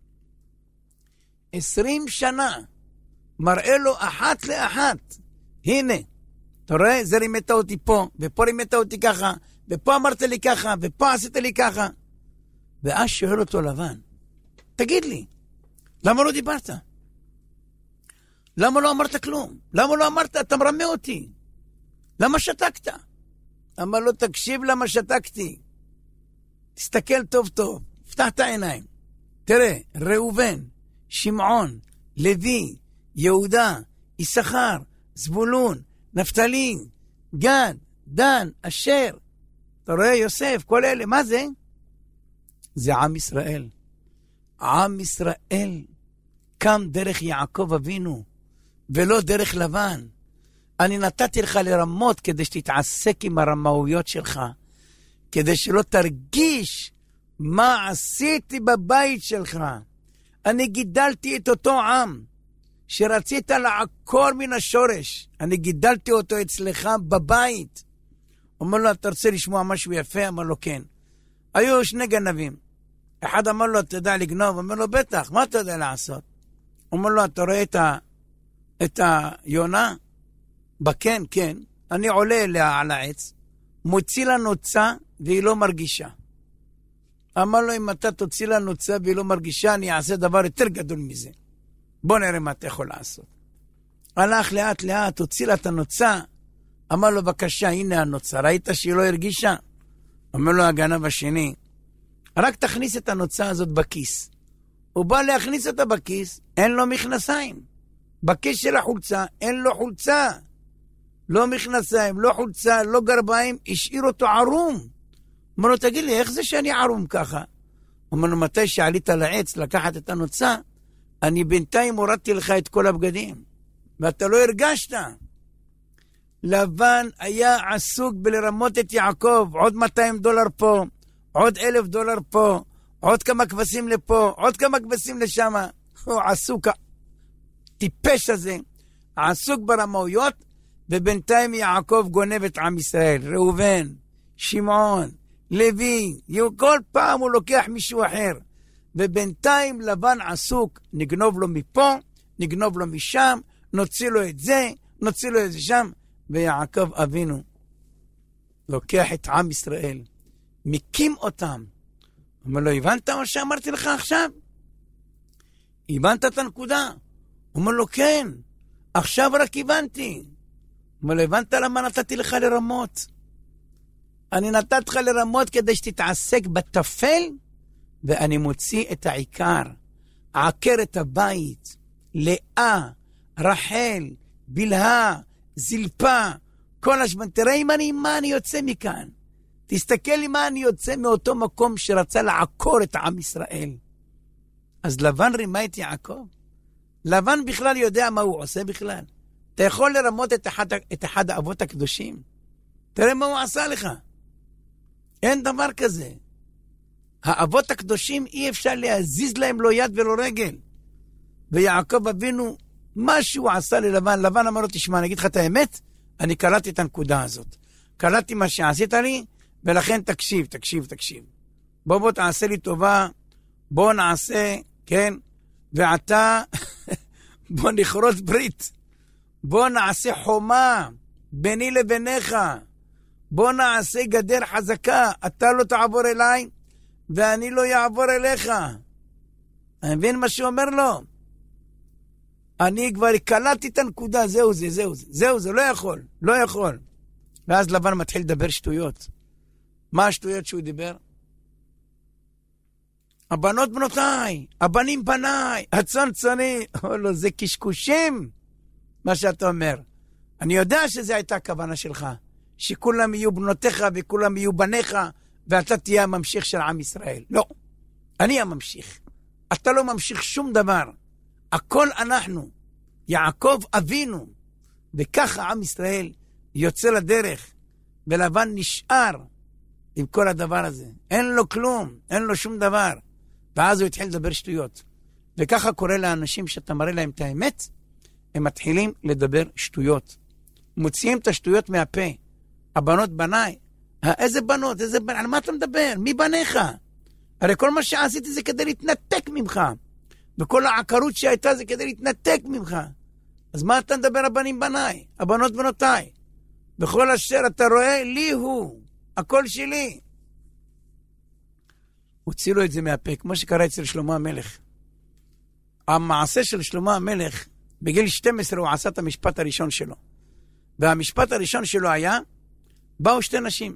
20 שנה. מראה לו אחת לאחת. הנה, אתה רואה? זה רימת אותי פה, ופה רימת אותי ככה, ופה אמרת לי ככה, ופה עשית לי ככה. ואז שואל אותו לבן, תגיד לי, למה לא דיברת? למה לא אמרת כלום? למה לא אמרת, אתה מרמה אותי? למה שתקת? אמר לו, תקשיב למה שתקתי. תסתכל טוב טוב, פתח את העיניים. תראה, ראובן, שמעון, לוי, יהודה, יששכר, זבולון, נפתלי, גד, דן, אשר. אתה רואה, יוסף, כל אלה, מה זה? זה עם ישראל. עם ישראל קם דרך יעקב אבינו, ולא דרך לבן. אני נתתי לך לרמות כדי שתתעסק עם הרמאויות שלך, כדי שלא תרגיש מה עשיתי בבית שלך. אני גידלתי את אותו עם שרצית לעקור מן השורש. אני גידלתי אותו אצלך בבית. אומר לו, אתה רוצה לשמוע משהו יפה? אמר לו, כן. היו 2 גנבים. אחד אמר לו, אתה יודע לגנוב? אמר לו, בטח, מה אתה יודע לעשות? אומר לו, אתה רואה את היונה? בכן, כן. אני עולה אליה על העץ, מוציא לה נוצה והיא לא מרגישה. אמר לו, אם אתה תוציא לה נוצה והיא לא מרגישה, אני אעשה דבר יותר גדול מזה. בוא נראה מה אתה יכול לעשות. הלך לאט לאט, הוציא לה את הנוצה, אמר לו, בבקשה, הנה הנוצה, ראית שהיא לא הרגישה? אומר לו הגנב השני, רק תכניס את הנוצה הזאת בכיס. הוא בא להכניס אותה בכיס, אין לו מכנסיים. בכיס של החולצה, אין לו חולצה. לא מכנסיים, לא חולצה, לא גרביים, השאיר אותו ערום. אומר לו, תגיד לי, איך זה שאני ערום ככה? אומר לו, מתי שעלית לעץ לקחת את הנוצה, אני בינתיים הורדתי לך את כל הבגדים, ואתה לא הרגשת. לבן היה עסוק בלרמות את יעקב, עוד $200 פה, עוד $1,000 פה, עוד כמה כבשים לפה, עוד כמה כבשים לשם. הוא עסוק, טיפש הזה, עסוק ברמאויות, ובינתיים יעקב גונב את עם ישראל, ראובן, שמעון, לוי, כל פעם הוא לוקח מישהו אחר, ובינתיים לבן עסוק, נגנוב לו מפה, נגנוב לו משם, נוציא לו את זה, נוציא לו את זה שם, ויעקב אבינו לוקח את עם ישראל, מקים אותם. אומר לו, הבנת מה שאמרתי לך עכשיו? הבנת את הנקודה? אומר לו, כן, עכשיו רק הבנתי. אומר לו, הבנת למה נתתי לך לרמות? אני נתתי לך לרמות כדי שתתעסק בטפל, ואני מוציא את העיקר, עקרת הבית, לאה, רחל, בלהה, זלפה, כל השבן. תראה מה אני יוצא מכאן. תסתכל לי מה אני יוצא מאותו מקום שרצה לעקור את עם ישראל. אז לבן רימה את יעקב. לבן בכלל יודע מה הוא עושה בכלל. אתה יכול לרמות את אחד האבות הקדושים. תראה מה הוא עשה לך. אין דבר כזה. האבות הקדושים אי אפשר להזיז להם לא יד ולא רגל. ויעקב אבינו, מה שהוא עשה ללבן, לבן אמר לו, תשמע, אני אגיד לך את האמת, אני קלטתי את הנקודה הזאת. קלטתי מה שעשית לי, ולכן תקשיב. בוא תעשה לי טובה, בוא נעשה, כן, ועתה, בוא נכרות ברית, בוא נעשה חומה, ביני לביניך, בוא נעשה גדר חזקה, אתה לא תעבור אליי, ואני לא יעבור אליך. אני מבין מה שאומר לו? אני כבר קלטתי את הנקודה, זהו זה, לא יכול. ואז לבן מתחיל לדבר שטויות. מה השטויות שהוא דיבר? הבנות בנותיי, הבנים בניי, הצאן צאני. לא, זה קשקושים, מה שאתה אומר. אני יודע שזה הייתה הכוונה שלך, שכולם יהיו בנותיך וכולם יהיו בניך, ואתה תהיה הממשיך של עם ישראל. לא, אני הממשיך. אתה לא ממשיך שום דבר. הכל אנחנו, יעקב אבינו, וככה עם ישראל יוצא לדרך, ולבן נשאר עם כל הדבר הזה. אין לו כלום, אין לו שום דבר. ואז הוא התחיל לדבר שטויות. וככה קורה לאנשים שאתה מראה להם את האמת, הם מתחילים לדבר שטויות. מוציאים את השטויות מהפה. הבנות בניי. איזה בנות? על מה אתה מדבר? מי בניך? הרי כל מה שעשיתי זה כדי להתנתק ממך. וכל העקרות שהייתה זה כדי להתנתק ממך. אז מה אתה מדבר הבנים בניי? הבנות בנותיי. בכל אשר אתה רואה, לי הוא. הכל שלי. הוציא לו את זה מהפה, כמו שקרה אצל שלמה המלך. המעשה של שלמה המלך, בגיל 12 הוא עשה את המשפט הראשון שלו. והמשפט הראשון שלו היה, באו שתי נשים.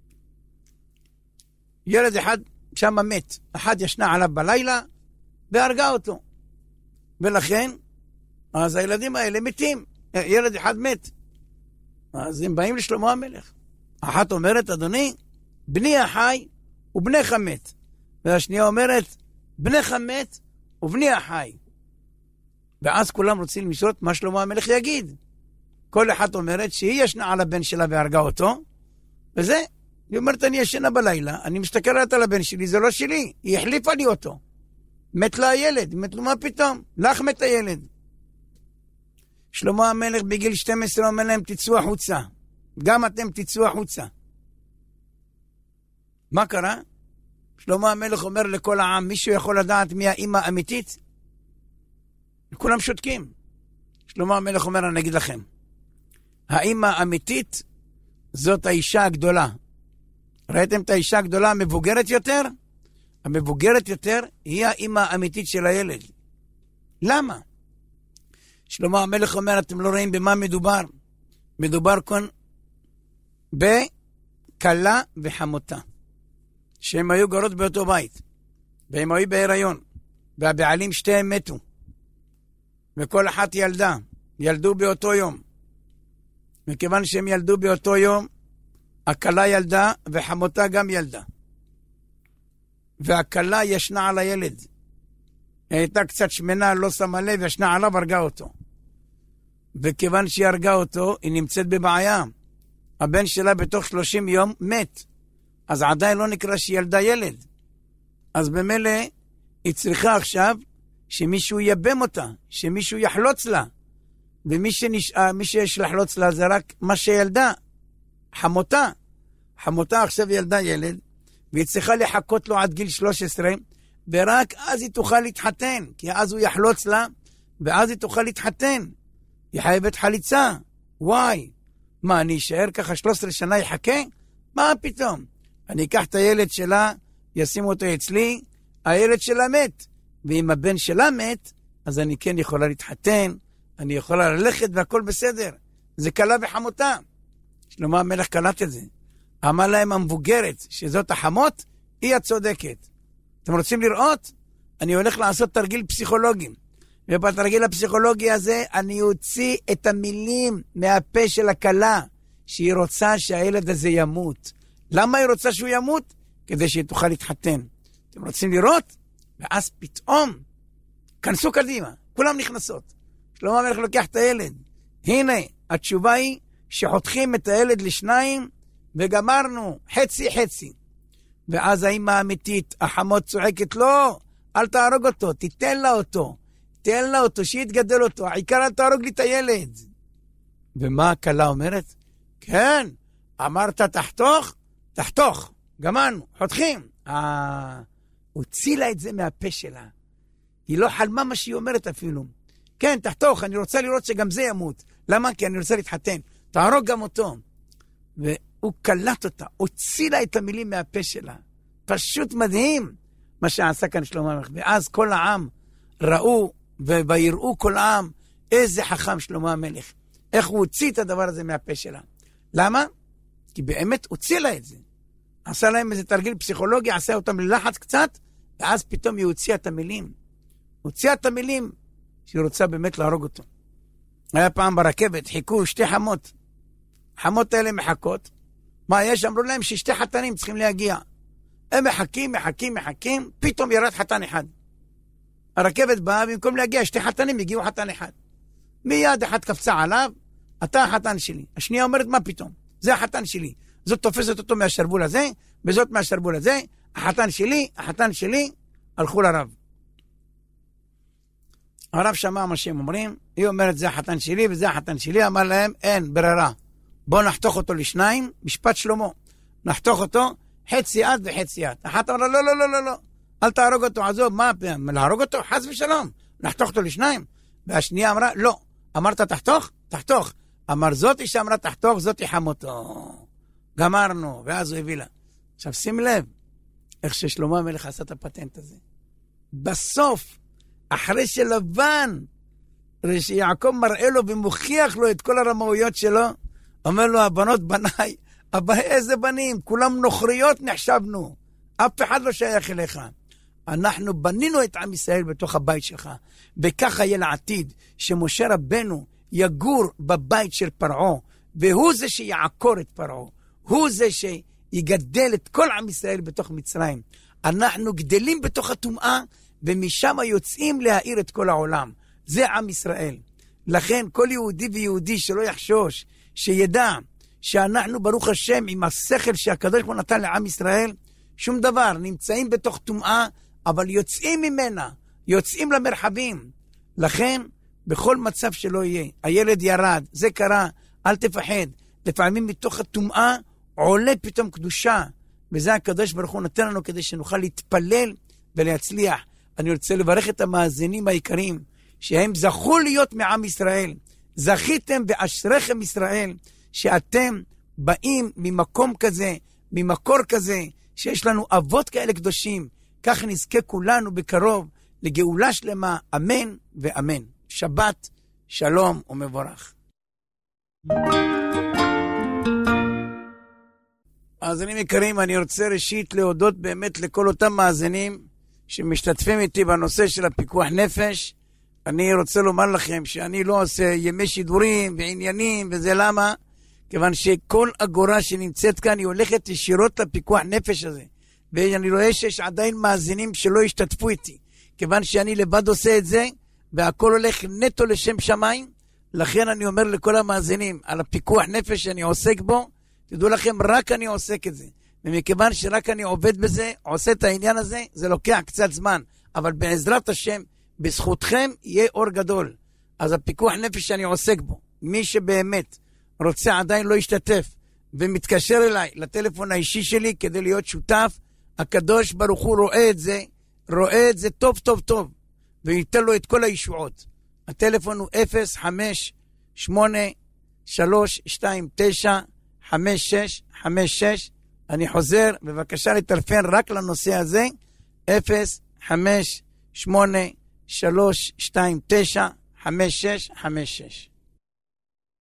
ילד אחד שם מת, אחד ישנה עליו בלילה, והרגה אותו. ולכן, אז הילדים האלה מתים. ילד אחד מת. אז הם באים לשלמה המלך. אחת אומרת, אדוני, בני החי ובנך מת. והשנייה אומרת, בנך מת ובני החי. ואז כולם רוצים לשאול מה שלמה המלך יגיד. כל אחד אומרת שהיא ישנה על הבן שלה והרגה אותו, וזה, היא אומרת, אני ישנה בלילה, אני מסתכלת על הבן שלי, זה לא שלי, היא החליפה לי אותו. מת לה הילד, מת לו מה פתאום? לך מת הילד. שלמה המלך בגיל 12 אומר להם, תצאו החוצה. גם אתם תצאו החוצה. מה קרה? שלמה המלך אומר לכל העם, מישהו יכול לדעת מי האמא האמיתית? כולם שותקים. שלמה המלך אומר, אני אגיד לכם, האמא האמיתית זאת האישה הגדולה. ראיתם את האישה הגדולה המבוגרת יותר? המבוגרת יותר היא האמא האמיתית של הילד. למה? שלמה המלך אומר, אתם לא רואים במה מדובר? מדובר כאן בקלה וחמותה, שהם היו גרות באותו בית, והם היו בהיריון, והבעלים שתיהם מתו, וכל אחת ילדו באותו יום. מכיוון שהם ילדו באותו יום, הקלה ילדה וחמותה גם ילדה. והקלה ישנה על הילד. היא הייתה קצת שמנה, לא שמה לב, ישנה עליו, הרגה אותו. וכיוון שהיא הרגה אותו, היא נמצאת בבעיה. הבן שלה בתוך 30 יום מת. אז עדיין לא נקרא שהיא ילדה ילד. אז במילא היא צריכה עכשיו שמישהו יבם אותה, שמישהו יחלוץ לה. ומי שיש לחלוץ לה זה רק מה שילדה, חמותה. חמותה עכשיו ילדה ילד, והיא צריכה לחכות לו עד גיל 13, ורק אז היא תוכל להתחתן, כי אז הוא יחלוץ לה, ואז היא תוכל להתחתן. היא חייבת חליצה. וואי, מה, אני אשאר ככה 13 שנה יחכה? מה פתאום? אני אקח את הילד שלה, ישימו אותו אצלי, הילד שלה מת, ואם הבן שלה מת, אז אני כן יכולה להתחתן, אני יכולה ללכת והכל בסדר. זה קלה וחמותה. שלמה המלך קלט את זה. אמר להם המבוגרת, שזאת החמות, היא הצודקת. אתם רוצים לראות? אני הולך לעשות תרגיל פסיכולוגי. ובתרגיל הפסיכולוגי הזה, אני אוציא את המילים מהפה של הקלה, שהיא רוצה שהילד הזה ימות. למה היא רוצה שהוא ימות? כדי שהיא תוכל להתחתן. אתם רוצים לראות? ואז פתאום, כנסו קדימה, כולם נכנסות. שלמה המלך לוקח את הילד. הנה, התשובה היא שחותכים את הילד לשניים, וגמרנו, חצי חצי. ואז האמא האמיתית, החמות צועקת, לא, אל תהרוג אותו, תיתן לה אותו. תן לה אותו, שיתגדל אותו, העיקר אל תהרוג לי את הילד. ומה הקלה אומרת? כן, אמרת תחתוך, תחתוך, גמרנו, חותכים. הוציא לה את זה מהפה שלה. היא לא חלמה מה שהיא אומרת אפילו. כן, תחתוך, אני רוצה לראות שגם זה ימות. למה? כי אני רוצה להתחתן. תהרוג גם אותו. והוא קלט אותה, הוציא לה את המילים מהפה שלה. פשוט מדהים מה שעשה כאן שלמה המלך. ואז כל העם ראו, ויראו כל העם, איזה חכם שלמה המלך. איך הוא הוציא את הדבר הזה מהפה שלה. למה? כי באמת הוציא לה את זה. עשה להם איזה תרגיל פסיכולוגי, עשה אותם ללחץ קצת, ואז פתאום היא הוציאה את המילים. הוציאה את המילים שהיא רוצה באמת להרוג אותו. היה פעם ברכבת, חיכו שתי חמות. חמות האלה מחכות. מה יש? אמרו להם ששתי חתנים צריכים להגיע. הם מחכים, פתאום ירד חתן אחד. הרכבת באה, במקום להגיע שתי חתנים, הגיעו חתן אחד. מיד אחד קפצה עליו, אתה החתן שלי. השנייה אומרת, מה פתאום? זה החתן שלי. זאת תופסת אותו מהשרבול הזה, וזאת מהשרבול הזה. החתן שלי, הלכו לרב. הרב שמע מה שהם אומרים, היא אומרת, זה החתן שלי וזה החתן שלי, אמר להם, אין ברירה. בואו נחתוך אותו לשניים, משפט שלמה. נחתוך אותו, חצי יד וחצי יד. אחת אמרה, לא. אל תהרוג אותו, עזוב, מה, להרוג אותו? חס ושלום. נחתוך אותו לשניים. והשנייה אמרה, לא. אמרת תחתוך? תחתוך. אמר זאתי שאמרה תחתוך, זאתי חמותו. גמרנו, ואז הוא הביא לה. עכשיו שים לב, איך ששלמה המלך עשה את הפטנט הזה. בסוף, אחרי שלבן, שיעקב מראה לו ומוכיח לו את כל הרמאויות שלו, אומר לו, הבנות בניי, איזה בנים? כולם נוכריות נחשבנו. אף אחד לא שייך אליך. אנחנו בנינו את עם ישראל בתוך הבית שלך, וככה יהיה לעתיד, שמשה רבנו יגור בבית של פרעה, והוא זה שיעקור את פרעה, הוא זה שיגדל את כל עם ישראל בתוך מצרים. אנחנו גדלים בתוך הטומאה, ומשם יוצאים להאיר את כל העולם. זה עם ישראל. לכן כל יהודי ויהודי שלא יחשוש, שידע שאנחנו ברוך השם עם השכל שהקדוש ברוך הוא נתן לעם ישראל, שום דבר, נמצאים בתוך טומאה, אבל יוצאים ממנה, יוצאים למרחבים. לכן, בכל מצב שלא יהיה, הילד ירד, זה קרה, אל תפחד. לפעמים מתוך הטומאה עולה פתאום קדושה, וזה הקדוש ברוך הוא נתן לנו כדי שנוכל להתפלל ולהצליח. אני רוצה לברך את המאזינים העיקריים, שהם זכו להיות מעם ישראל. זכיתם ואשריכם ישראל, שאתם באים ממקום כזה, ממקור כזה, שיש לנו אבות כאלה קדושים. כך נזכה כולנו בקרוב לגאולה שלמה, אמן ואמן. שבת שלום ומבורך. מאזינים יקרים, אני רוצה ראשית להודות באמת לכל אותם מאזינים שמשתתפים איתי בנושא של הפיקוח נפש. אני רוצה לומר לכם שאני לא עושה ימי שידורים ועניינים, וזה למה? כיוון שכל אגורה שנמצאת כאן היא הולכת ישירות לפיקוח נפש הזה, ואני רואה שיש עדיין מאזינים שלא השתתפו איתי, כיוון שאני לבד עושה את זה, והכל הולך נטו לשם שמיים. לכן אני אומר לכל המאזינים, על הפיקוח נפש שאני עוסק בו, תדעו לכם, רק אני עוסק את זה, ומכיוון שרק אני עובד בזה, עושה את העניין הזה, זה לוקח קצת זמן, אבל בעזרת השם, בזכותכם יהיה אור גדול. אז הפיקוח נפש שאני עוסק בו, מי שבאמת רוצה עדיין לא ישתתף, ומתקשר אליי לטלפון האישי שלי כדי להיות שותף, הקדוש ברוך הוא רואה את זה טוב טוב טוב, וייתן לו את כל הישועות. הטלפון הוא 058-329-5656. אני חוזר, בבקשה לטלפן רק לנושא הזה, 058-329-5656.